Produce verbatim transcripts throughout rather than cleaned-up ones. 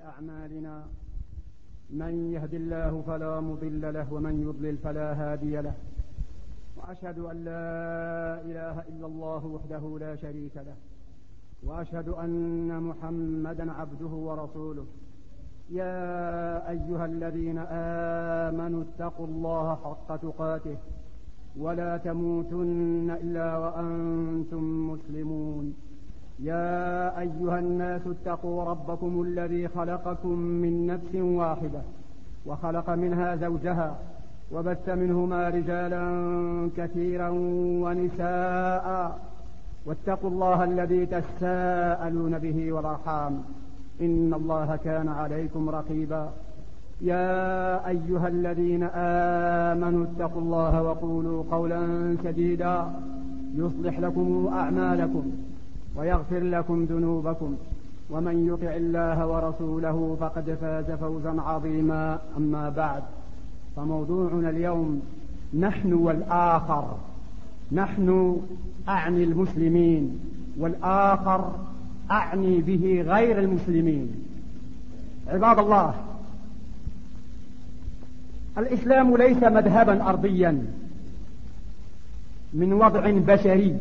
أعمالنا من يهد الله فلا مضل له ومن يضلل فلا هادي له، وأشهد أن لا إله إلا الله وحده لا شريك له، وأشهد أن محمدا عبده ورسوله. يا أيها الذين آمنوا اتقوا الله حق تقاته ولا تموتن إلا وأنتم مسلمون. يا أيها الناس اتقوا ربكم الذي خلقكم من نفس واحدة وخلق منها زوجها وبث منهما رجالا كثيرا ونساء، واتقوا الله الذي تساءلون به والأرحام إن الله كان عليكم رقيبا. يا أيها الذين آمنوا اتقوا الله وقولوا قولا سديدا يصلح لكم أعمالكم ويغفر لكم ذنوبكم، ومن يطع الله ورسوله فقد فاز فوزا عظيما. أما بعد، فموضوعنا اليوم نحن والآخر. نحن أعني المسلمين، والآخر أعني به غير المسلمين. عباد الله، الإسلام ليس مذهبا أرضيا من وضع بشري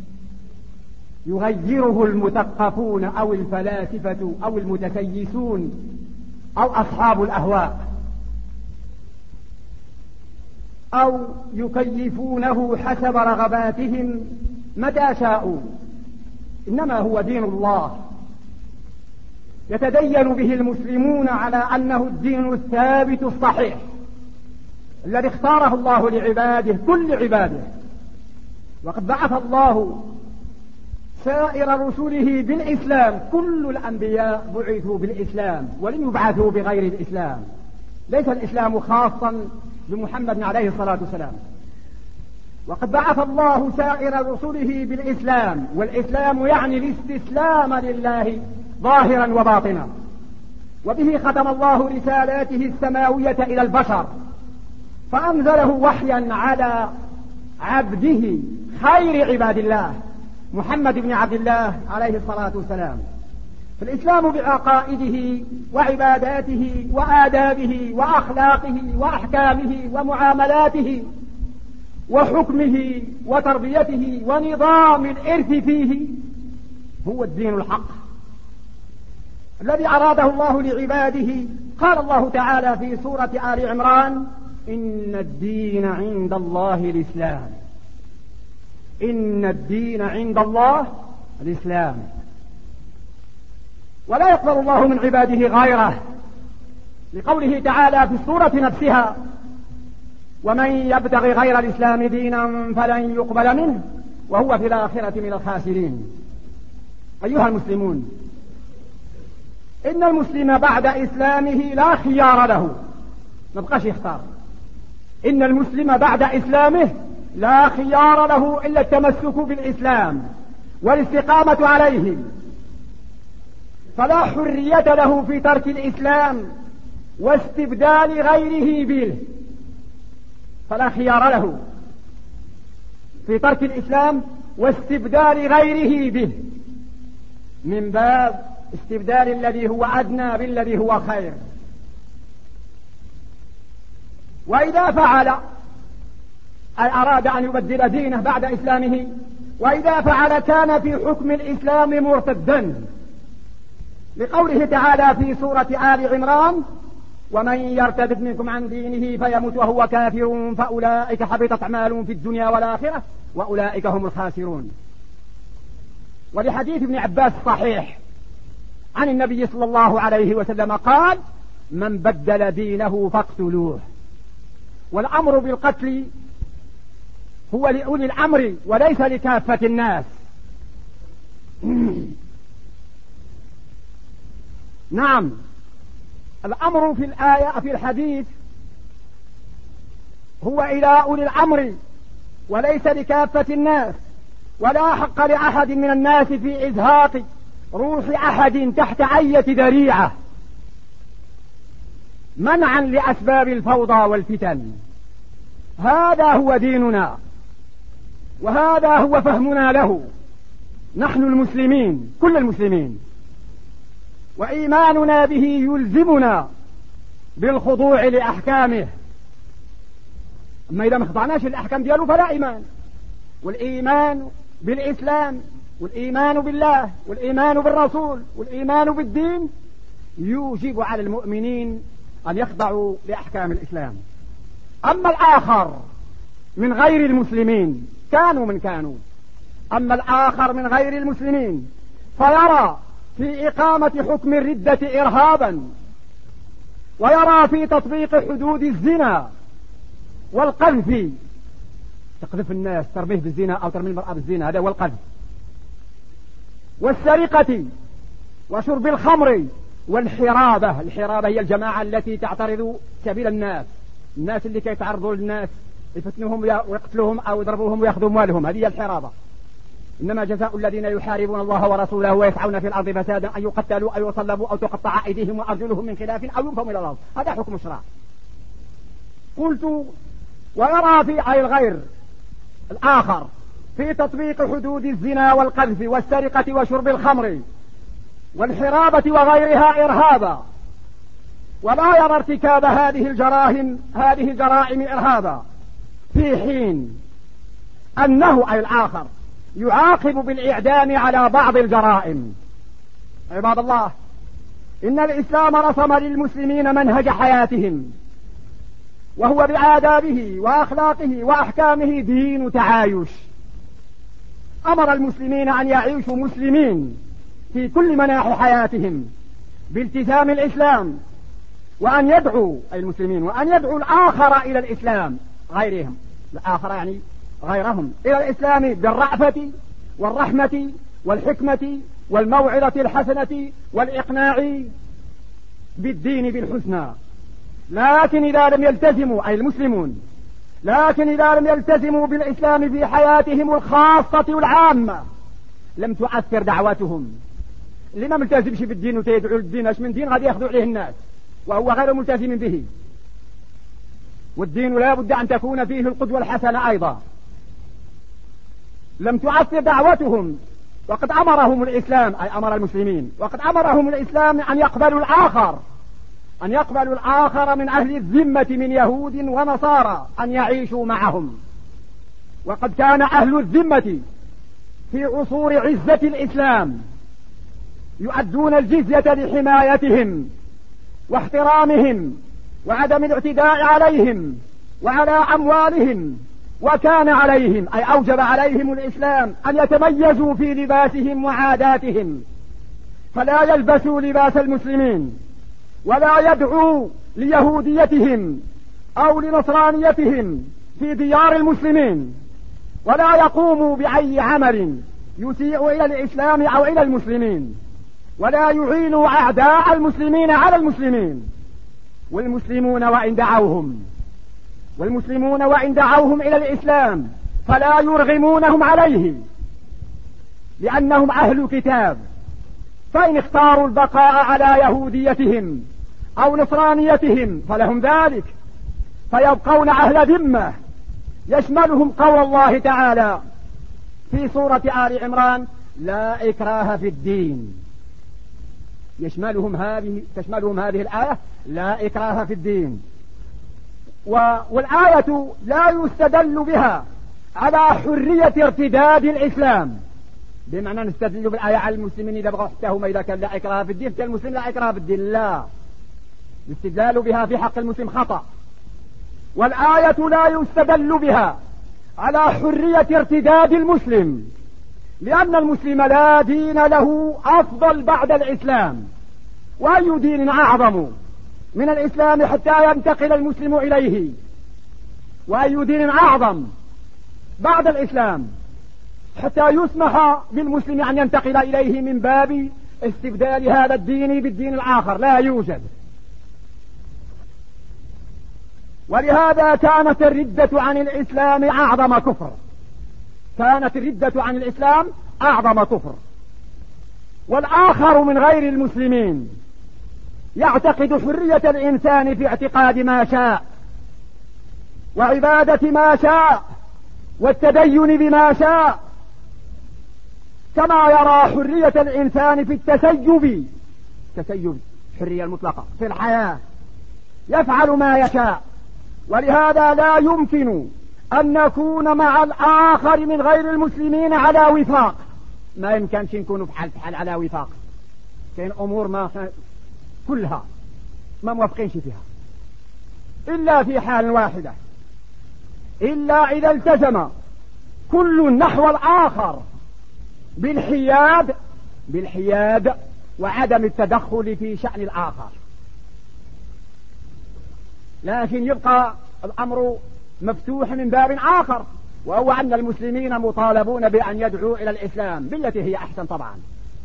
يغيره المثقفون أو الفلاسفة أو المتسيسون أو أصحاب الأهواء، أو يكيفونه حسب رغباتهم متى شاءوا. إنما هو دين الله يتدين به المسلمون على أنه الدين الثابت الصحيح الذي اختاره الله لعباده كل عباده. وقد بعث الله سائر رسله بالإسلام، كل الأنبياء بعثوا بالإسلام ولم يبعثوا بغير الإسلام. ليس الإسلام خاصا بمحمد عليه الصلاة والسلام. وقد بعث الله سائر رسله بالإسلام، والإسلام يعني الاستسلام لله ظاهرا وباطنا. وبه ختم الله رسالاته السماوية إلى البشر، فأنزله وحيا على عبده خير عباد الله محمد بن عبد الله عليه الصلاة والسلام. فالإسلام بعقائده وعباداته وآدابه وأخلاقه وأحكامه ومعاملاته وحكمه وتربيته ونظام الإرث فيه هو الدين الحق الذي أراده الله لعباده. قال الله تعالى في سورة آل عمران: إن الدين عند الله الإسلام. إن الدين عند الله الإسلام. ولا يقبل الله من عباده غيره، لقوله تعالى في السورة نفسها: ومن يبتغي غير الإسلام دينا فلن يقبل منه وهو في الآخرة من الخاسرين. أيها المسلمون، إن المسلم بعد إسلامه لا خيار له، ما بقاش يختار. إن المسلم بعد إسلامه لا خيار له إلا التمسك بالإسلام والاستقامة عليه، فلا حرية له في ترك الإسلام واستبدال غيره به. فلا خيار له في ترك الإسلام واستبدال غيره به، من باب استبدال الذي هو أدنى بالذي هو خير. وإذا فعل أي أراد أن يبدل دينه بعد إسلامه، وإذا فعل كان في حكم الإسلام مرتدا، لقوله تعالى في سورة آل عمران: ومن يرتد منكم عن دينه فيمت وهو كافر فأولئك حبطت أعمالهم في الدنيا والآخرة وأولئك هم الخاسرون. ولحديث ابن عباس صحيح عن النبي صلى الله عليه وسلم قال: من بدل دينه فاقتلوه. والأمر بالقتل هو لأولي الأمر وليس لكافة الناس. نعم، الأمر في الآية في الحديث هو إلى أولي الأمر وليس لكافة الناس، ولا حق لأحد من الناس في إزهاق روح أحد تحت أية ذريعة منعا لأسباب الفوضى والفتن. هذا هو ديننا، وهذا هو فهمنا له نحن المسلمين، كل المسلمين. وإيماننا به يلزمنا بالخضوع لأحكامه. أما إذا ما خضعناش الأحكام دياله فلا إيمان. والإيمان بالإسلام والإيمان بالله والإيمان بالرسول والإيمان بالدين يوجب على المؤمنين أن يخضعوا لأحكام الإسلام. أما الآخر من غير المسلمين كانوا من كانوا أما الآخر من غير المسلمين فيرى في إقامة حكم الردة إرهابا، ويرى في تطبيق حدود الزنا والقذف، تقذف الناس ترميه بالزنا أو ترمي المرأة بالزنا، هذا هو القذف، والسرقة وشرب الخمر والحرابة. الحرابة هي الجماعة التي تعترض سبيل الناس، الناس اللي كيتعرضوا للناس يفتنوهم ويقتلوهم أو يضربوهم ويأخذوا أموالهم، هذه الحرابة. إنما جزاء الذين يحاربون الله ورسوله ويسعون في الأرض فسادا أن يقتلوا أو يصلبوا أو تقطع أيديهم وأرجلهم من خلاف أو ينفوا إلى الأرض، هذا حكم الشرع. قلت ويرى في أي الغير الآخر في تطبيق حدود الزنا والقذف والسرقة وشرب الخمر والحرابة وغيرها إرهابا، ولا يرى ارتكاب هذه الجرائم هذه الجرائم إرهابا، في حين أنه أي الآخر يعاقب بالإعدام على بعض الجرائم. عباد الله، إن الإسلام رسم للمسلمين منهج حياتهم، وهو بآدابه وأخلاقه وأحكامه دين تعايش. أمر المسلمين أن يعيشوا مسلمين في كل مناحي حياتهم بالتزام الإسلام، وأن يدعوا أي المسلمين وأن يدعوا الآخر إلى الإسلام، غيرهم الآخر يعني غيرهم إلى الإسلام بالرأفة والرحمة والحكمة والموعظة الحسنة والإقناع بالدين بالحسنى. لكن إذا لم يلتزموا أي المسلمون لكن إذا لم يلتزموا بالإسلام في حياتهم الخاصة والعامة لم تؤثر دعوتهم. اللي ما ملتزمش بالدين وتدعو الدين اش من دين غادي ياخذوا عليه الناس وهو غير ملتزم به. والدين لا بد أن تكون فيه القدوة الحسنة أيضا. لم تؤثر دعوتهم، وقد أمرهم الإسلام أي أمر المسلمين وقد أمرهم الإسلام أن يقبلوا الآخر أن يقبلوا الآخر من أهل الذمة من يهود ونصارى أن يعيشوا معهم. وقد كان أهل الذمة في عصور عزة الإسلام يؤدون الجزية لحمايتهم واحترامهم وعدم الاعتداء عليهم وعلى أموالهم، وكان عليهم أي أوجب عليهم الإسلام أن يتميزوا في لباسهم وعاداتهم، فلا يلبسوا لباس المسلمين ولا يدعوا ليهوديتهم أو لنصرانيتهم في ديار المسلمين، ولا يقوموا بأي عمل يسيء إلى الإسلام أو إلى المسلمين، ولا يعينوا أعداء المسلمين على المسلمين. والمسلمون وإن دعوهم والمسلمون وإن دعوهم إلى الإسلام فلا يرغمونهم عليه، لأنهم أهل كتاب، فإن اختاروا البقاء على يهوديتهم أو نصرانيتهم فلهم ذلك، فيبقون أهل ذمة يشملهم قول الله تعالى في سورة آل عمران: لا إكراه في الدين. يشملهم هذه تشملهم هذه الآية لا إكراه في الدين. والآية لا يستدل بها على حرية ارتداد الإسلام، بمعنى نستدل بالآية على المسلمين إذا بغوا حتى هم إذا كان لا إكراه في الدين فالمسلم لا إكراه في الدين، لا، الاستدلال بها في حق المسلم خطأ. والآية لا يستدل بها على حرية ارتداد المسلم، لأن المسلم لا دين له أفضل بعد الإسلام، وأي دين أعظم من الإسلام حتى ينتقل المسلم إليه؟ وأي دين أعظم بعد الإسلام حتى يسمح بالمسلم أن ينتقل إليه من باب استبدال هذا الدين بالدين الآخر؟ لا يوجد. ولهذا كانت الردة عن الإسلام أعظم كفر كانت الردة عن الإسلام أعظم كفر. والآخر من غير المسلمين يعتقد حرية الإنسان في اعتقاد ما شاء وعبادة ما شاء والتدين بما شاء، كما يرى حرية الإنسان في التسيب التسيب الحرية المطلقة في الحياة، يفعل ما يشاء. ولهذا لا يمكن أن نكون مع الآخر من غير المسلمين على وفاق، ما يمكنش نكون بحال بحال على وفاق. كاين أمور ما كلها ما موافقينش فيها إلا في حال واحدة، إلا إذا التزم كل نحو الآخر بالحياد بالحياد وعدم التدخل في شأن الآخر. لكن يبقى الأمر مفتوح من باب آخر، وهو أن المسلمين مطالبون بأن يدعوا إلى الإسلام بالتي هي أحسن طبعا،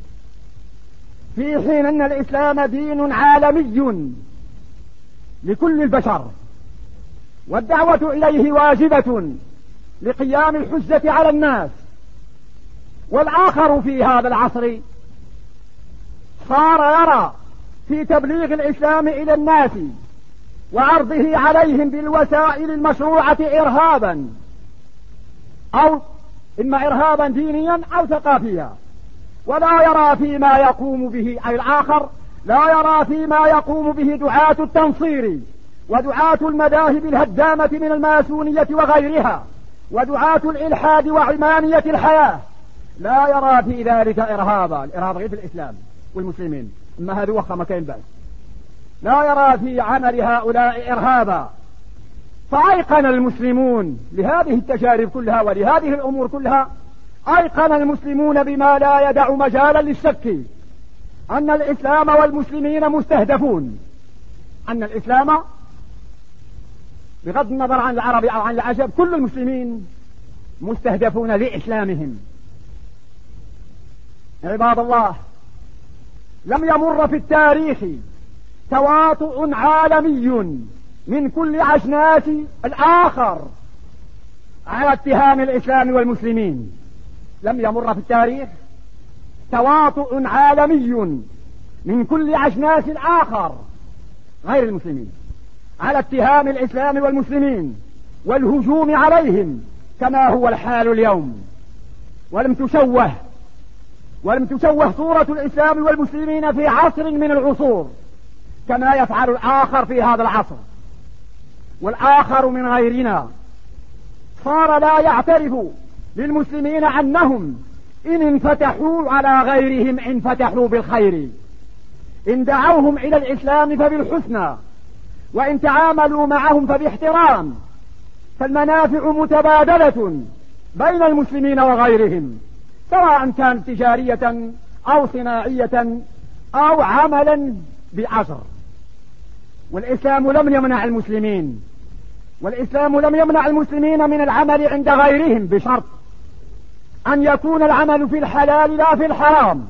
في حين أن الإسلام دين عالمي لكل البشر، والدعوة إليه واجبة لقيام الحجة على الناس. والآخر في هذا العصر صار يرى في تبليغ الإسلام إلى الناس وعرضه عليهم بالوسائل المشروعة إرهابا، أو إما إرهابا دينيا أو ثقافيا، ولا يرى فيما يقوم به أي الآخر لا يرى فيما يقوم به دعاة التنصير ودعاة المذاهب الهدامة من الماسونية وغيرها ودعاة الإلحاد وعمانية الحياة، لا يرى في ذلك إرهابا. الإرهاب غير في الإسلام والمسلمين، أما هذا وخم كين بس، لا يرى في عمل هؤلاء إرهابا. فأيقن المسلمون لهذه التجارب كلها ولهذه الأمور كلها، أيقن المسلمون بما لا يدع مجالا للشك أن الإسلام والمسلمين مستهدفون، أن الإسلام بغض النظر عن العرب أو عن العجب كل المسلمين مستهدفون لإسلامهم. عباد الله، لم يمر في التاريخ تواطؤ عالمي من كل أجناس الآخر على اتهام الإسلام والمسلمين. لم يمر في التاريخ تواطؤ عالمي من كل أجناس الآخر غير المسلمين على اتهام الإسلام والمسلمين والهجوم عليهم كما هو الحال اليوم. ولم تشوه ولم تشوه صورة الإسلام والمسلمين في عصر من العصور كما يفعل الآخر في هذا العصر. والآخر من غيرنا صار لا يعترف للمسلمين أنهم إن انفتحوا على غيرهم انفتحوا بالخير، إن دعوهم إلى الإسلام فبالحسنى، وإن تعاملوا معهم فباحترام، فالمنافع متبادلة بين المسلمين وغيرهم، سواء كانت تجارية أو صناعية أو عملا بأجر. والإسلام لم يمنع المسلمين والإسلام لم يمنع المسلمين من العمل عند غيرهم بشرط أن يكون العمل في الحلال لا في الحرام،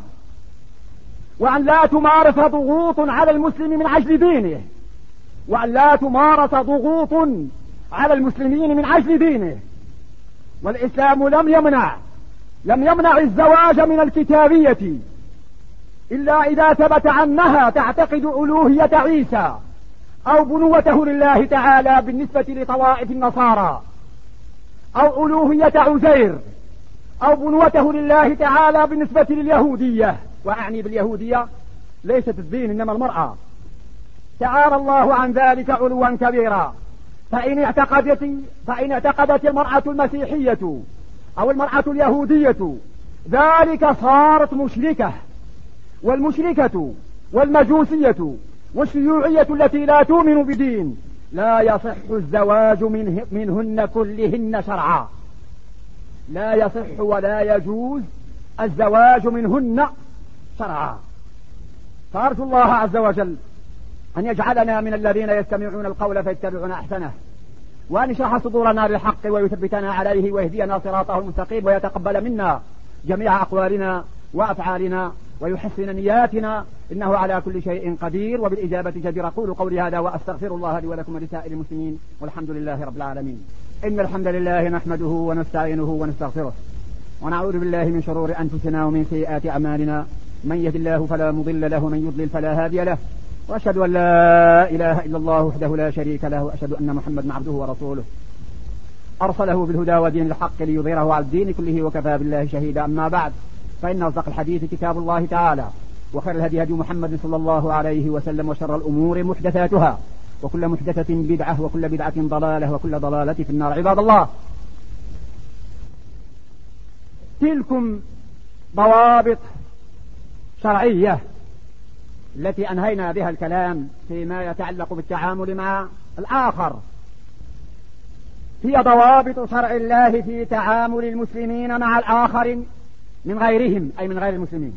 وأن لا تمارس ضغوط على المسلم من أجل دينه، وأن لا تمارس ضغوط على المسلمين من أجل دينه. والإسلام لم يمنع لم يمنع الزواج من الكتابية إلا إذا ثبت أنها تعتقد ألوهية عيسى أو بنوته لله تعالى بالنسبة لطوائف النصارى، أو ألوهية عزير أو بنوته لله تعالى بالنسبة لليهودية. وأعني باليهودية ليست الدين إنما المرأة، تعالى الله عن ذلك علوا كبيرا. فإن اعتقدت فإن اعتقدت المرأة المسيحية أو المرأة اليهودية ذلك صارت مشركة. والمشركة والمجوسية والشيوعية التي لا تؤمن بدين لا يصح الزواج منه منهن كلهن شرعا، لا يصح ولا يجوز الزواج منهن شرعا. فأرجو الله عز وجل أن يجعلنا من الذين يستمعون القول فيتبعون أحسنه، وأن يشرح صدورنا للحق ويثبتنا عليه ويهدينا صراطه المستقيم، ويتقبل منا جميع أقوالنا وأفعالنا ويحسن نياتنا، إنه على كل شيء قدير وبالإجابة جدير. أقول قولي هذا وأستغفر الله لي ولكم ولسائر المسلمين، والحمد لله رب العالمين. إن الحمد لله نحمده ونستعينه ونستغفره، ونعوذ بالله من شرور أنفسنا ومن سيئات أعمالنا، من يهد الله فلا مضل له ومن يضلل فلا هادي له، وأشهد أن لا إله إلا الله وحده لا شريك له، وأشهد أن محمدا عبده ورسوله أرسله بالهدى ودين الحق ليظهره على الدين كله وكفى بالله شهيدا. أما بعد، فإن أصدق الحديث كتاب الله تعالى، وخير الهدي هدي محمد صلى الله عليه وسلم، وشر الأمور محدثاتها، وكل محدثة بدعة، وكل بدعة ضلالة، وكل ضلالة في النار. عباد الله، تلكم ضوابط شرعية التي أنهينا بها الكلام فيما يتعلق بالتعامل مع الآخر. هي ضوابط شرع الله في تعامل المسلمين مع الآخر من غيرهم، أي من غير المسلمين.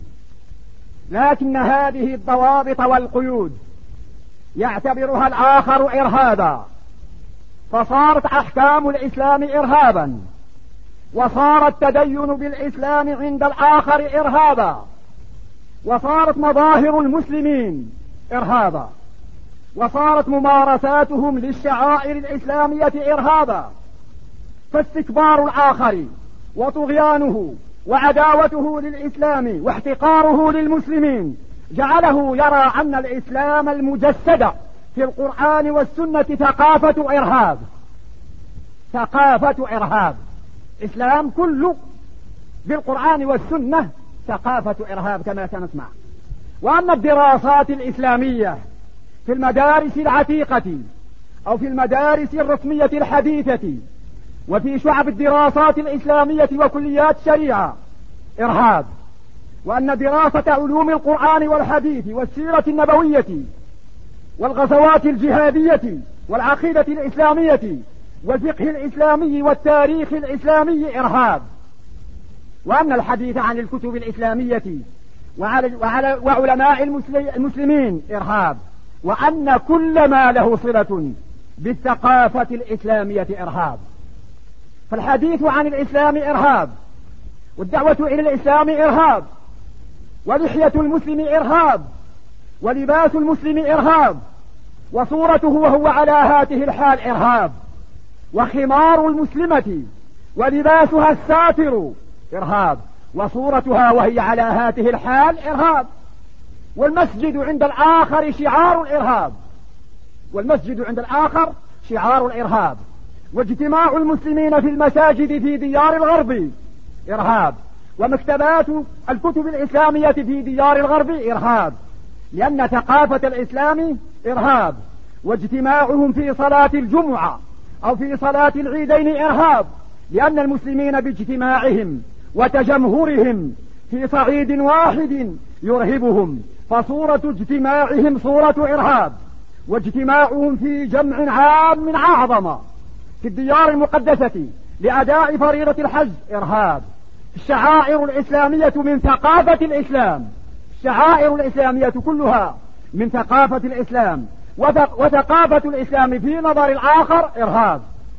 لكن هذه الضوابط والقيود يعتبرها الآخر إرهابا، فصارت أحكام الإسلام إرهابا، وصار التدين بالإسلام عند الآخر إرهابا، وصارت مظاهر المسلمين إرهابا، وصارت ممارساتهم للشعائر الإسلامية إرهابا. فاستكبار الآخر وطغيانه وعداوته للإسلام واحتقاره للمسلمين جعله يرى أن الإسلام المجسد في القرآن والسنة ثقافة إرهاب، ثقافة إرهاب. إسلام كله بالقرآن والسنة ثقافة إرهاب كما سنسمع. وأن الدراسات الإسلامية في المدارس العتيقة أو في المدارس الرسمية الحديثة وفي شعب الدراسات الإسلامية وكليات الشريعة إرهاب. وأن دراسة علوم القرآن والحديث والسيرة النبوية والغزوات الجهادية والعقيدة الإسلامية والفقه الإسلامي والتاريخ الإسلامي إرهاب. وأن الحديث عن الكتب الإسلامية وعلى وعلى وعلماء المسلمين إرهاب. وأن كل ما له صلة بالثقافة الإسلامية إرهاب. فالحديث عن الإسلام إرهاب، والدعوة إلى الإسلام إرهاب، ولحية المسلم إرهاب، ولباس المسلم إرهاب، وصورته وهو على هاته الحال إرهاب، وخمار المسلمة ولباسها الساتر إرهاب، وصورتها وهي على هاته الحال إرهاب. والمسجد عند الآخر شعار الإرهاب، والمسجد عند الآخر شعار الإرهاب. واجتماع المسلمين في المساجد في ديار الغرب إرهاب، ومكتبات الكتب الإسلامية في ديار الغرب إرهاب، لأن ثقافة الإسلام إرهاب. واجتماعهم في صلاة الجمعة أو في صلاة العيدين إرهاب، لأن المسلمين باجتماعهم وتجمهرهم في صعيد واحد يرهبهم، فصورة اجتماعهم صورة إرهاب. واجتماعهم في جمع عام أعظم في الديار المقدسة لأداء فريضة الحج إرهاب. الشعائر الإسلامية من ثقافة الإسلام، الشعائر الإسلامية كلها من ثقافة الإسلام، وثقافة الإسلام في نظر الآخر إرهاب.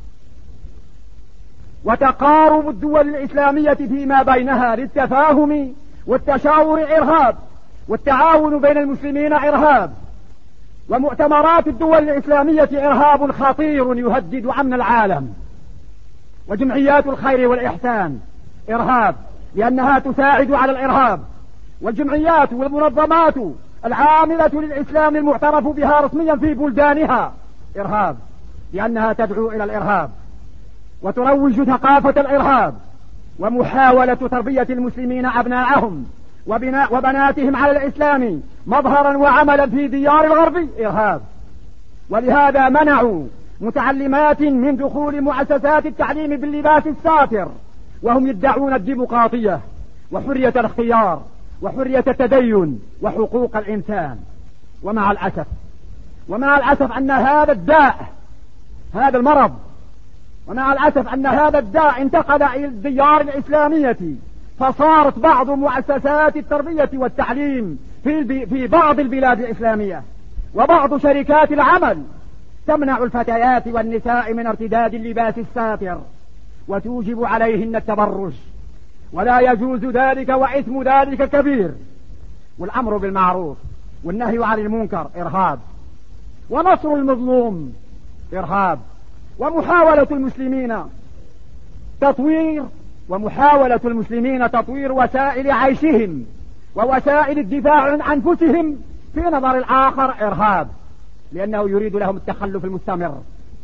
وتقارب الدول الإسلامية فيما بينها للتفاهم والتشاور إرهاب، والتعاون بين المسلمين إرهاب. ومؤتمرات الدول الإسلامية إرهاب خطير يهدد أمن العالم. وجمعيات الخير والإحسان إرهاب، لأنها تساعد على الإرهاب. والجمعيات والمنظمات العاملة للإسلام المعترف بها رسميا في بلدانها إرهاب، لأنها تدعو إلى الإرهاب وتروج ثقافة الإرهاب، ومحاولة تربية المسلمين أبناءهم وبناء وبناتهم على الإسلام مظهرا وعملا في ديار الغرب إرهاب. ولهذا منعوا متعلمات من دخول مؤسسات التعليم باللباس الساتر، وهم يدعون الديمقراطية وحرية الاختيار وحرية التدين وحقوق الإنسان. ومع الأسف ومع الأسف أن هذا الداء، هذا المرض، ومع الأسف أن هذا الداء انتقل إلى الديار الإسلامية، فصارت بعض مؤسسات التربية والتعليم في في بعض البلاد الإسلامية وبعض شركات العمل تمنع الفتيات والنساء من ارتداد اللباس الساتر، وتوجب عليهن التبرج، ولا يجوز ذلك، وإثم ذلك كبير. والأمر بالمعروف والنهي عن المنكر إرهاب، ونصر المظلوم إرهاب، ومحاولة المسلمين تطوير ومحاولة المسلمين تطوير وسائل عيشهم ووسائل الدفاع عن أنفسهم في نظر الآخر إرهاب، لأنه يريد لهم التخلف المستمر.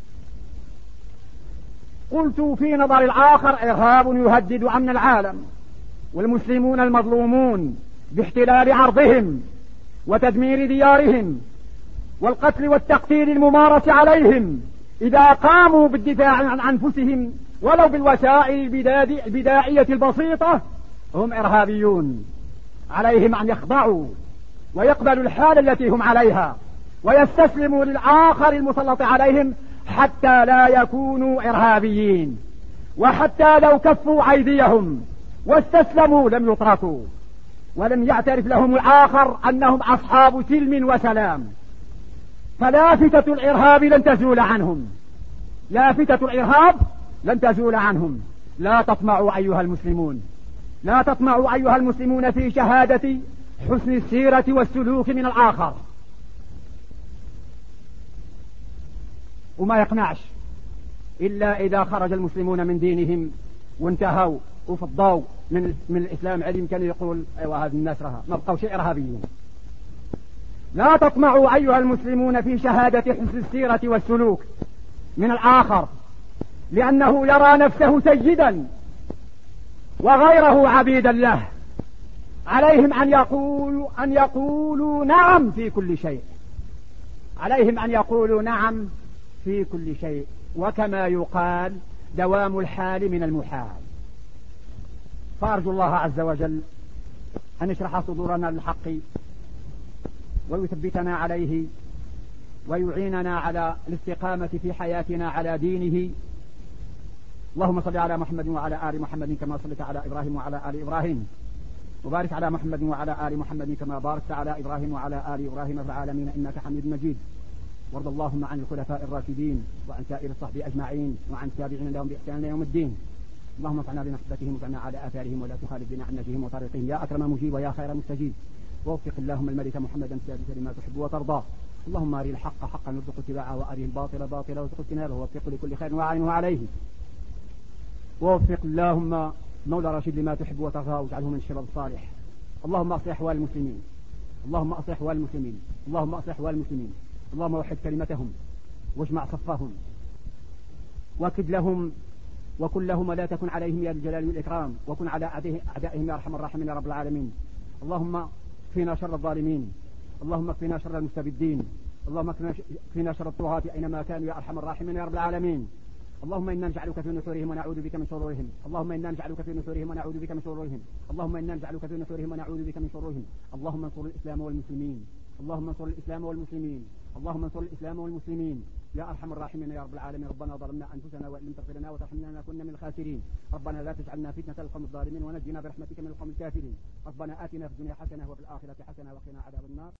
قلت في نظر الآخر إرهاب يهدد أمن العالم، والمسلمون المظلومون باحتلال عرضهم وتدمير ديارهم والقتل والتقتيل الممارس عليهم إذا قاموا بالدفاع عن أنفسهم ولو بالوسائل البدائية البسيطة هم إرهابيون. عليهم أن يخضعوا ويقبلوا الحال التي هم عليها ويستسلموا للآخر المسلط عليهم حتى لا يكونوا إرهابيين، وحتى لو كفوا أيديهم واستسلموا لم يتركوا ولم يعترف لهم الآخر أنهم أصحاب سلم وسلام. فلافتة الإرهاب لن تزول عنهم، لافتة الإرهاب لن تزول عنهم. لا تطمعوا أيها المسلمون، لا تطمعوا أيها المسلمون في شهادة حسن السيرة والسلوك من الآخر، وما يقنعش إلا إذا خرج المسلمون من دينهم وانتهوا وفضوا من, من الإسلام علم كان يقول أيوة هذه الناس رها ما بقوا شيء إرهابيين. لا تطمعوا أيها المسلمون في شهادة حسن السيرة والسلوك من الآخر، لأنه يرى نفسه سيدا وغيره عبيدا له. عليهم أن يقولوا أن يقولوا نعم في كل شيء، عليهم أن يقولوا نعم في كل شيء، وكما يقال دوام الحال من المحال. فأرجو الله عز وجل أن يشرح صدورنا للحق ويثبتنا عليه ويعيننا على الاستقامة في حياتنا على دينه. اللهم صل على محمد وعلى آل محمد كما صليت على إبراهيم وعلى آل إبراهيم، وبارك على محمد وعلى آل محمد كما باركت على إبراهيم وعلى آل إبراهيم في العالمين إنك حميد مجيد. وارض اللهم عن الخلفاء الراشدين وعن سائر الصحب أجمعين وعن التابعين لهم بإحسان إلى يوم الدين. اللهم انفعنا بمحبتهم وانفعنا على آثارهم ولا تخالف بنا عن نهجهم وطريقهم يا أكرم مجيب ويا خير مستجيب. ووفق اللهم الملك محمدا السادس لما تحب وترضى. اللهم أري الحق حقا وارزق اتباعه وأري الباطل باطلا وارزق اجتنابه ووفق لكل خير وعينه عليه. ووفق اللهم مولى رشيد لما تحب وترضى واجعله من الشباب الصالح. اللهم أصلح أحوال المسلمين، اللهم أصلح أحوال المسلمين، اللهم أصلح أحوال المسلمين، اللهم وحد كلمتهم واجمع صفهم واكد لهم وكن لهم ولا تكن عليهم يا الجلال والإكرام، وكن على أعدائهم يا أرحم الراحمين يا رب العالمين. اللهم اكفنا شر الظالمين، اللهم اكفنا شر المستبدين، اللهم اكفنا شر الطغاة أينما كانوا يا أرحم الراحمين يا رب العالمين. اللهم إنا نجعلك في نحورهم ونعوذ بك من شرورهم، اللهم إنا نجعلك في نحورهم ونعوذ بك من شرورهم، اللهم إنا نجعلك في نحورهم ونعوذ بك من شرورهم. اللهم انصر الإسلام والمسلمين، اللهم انصر الإسلام والمسلمين، اللهم انصر الإسلام والمسلمين يا أرحم الراحمين يا رب العالمين. ربنا ظلمنا أنفسنا وإن لم تغفر لنا وترحمنا لنكن من الخاسرين. ربنا لا تجعلنا فتنة للقوم الظالمين ونجنا برحمتك من القوم الكافرين. ربنا آتنا في الدنيا حسنة وفي الآخرة حسنة وقنا عذاب النار.